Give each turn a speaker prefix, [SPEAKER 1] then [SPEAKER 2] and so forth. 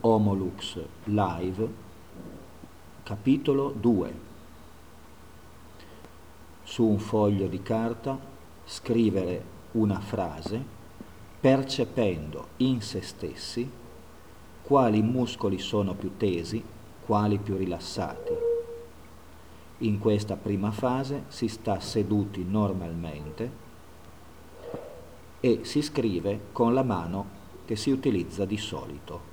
[SPEAKER 1] Homolux Live, capitolo 2. Su un foglio di carta scrivere una frase percependo in se stessi quali muscoli sono più tesi, quali più rilassati. In questa prima fase si sta seduti normalmente e si scrive con la mano che si utilizza di solito.